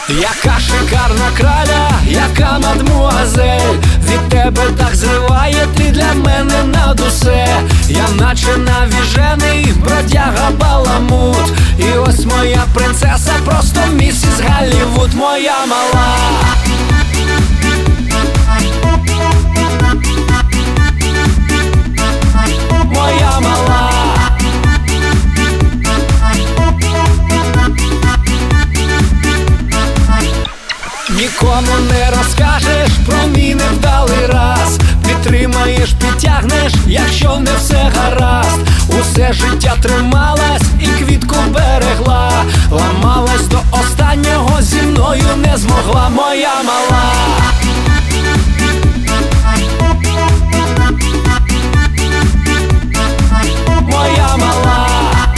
Яка шикарна краля, яка мадмуазель, від тебе так зриває, ти для мене над усе. Я наче навіжений бродяга баламут, і ось моя принцеса, просто місіс Голлівуд, моя мала. Моя мала. Нікому не розкажеш про мій невдалий раз. Підтримаєш, підтягнеш, якщо не все гаразд. Усе життя трималась і квітку берегла, ламалась до останнього, зі мною не змогла, моя мала. Моя мала.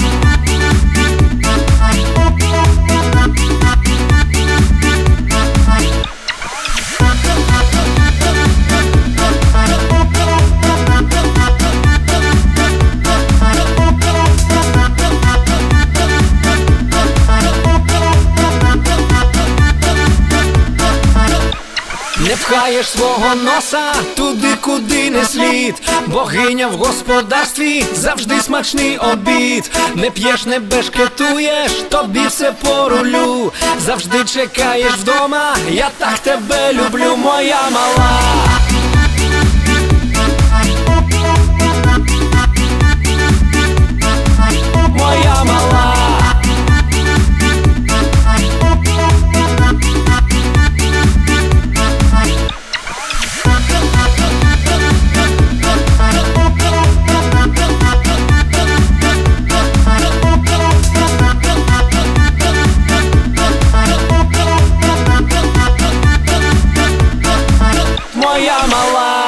Не пхаєш свого носа туди, куди не слід. Богиня в господарстві, завжди смачний обід. Не п'єш, не бешкетуєш, тобі все по рулю. Завжди чекаєш вдома, я так тебе люблю, моя мала. Моя мала. Моя мала.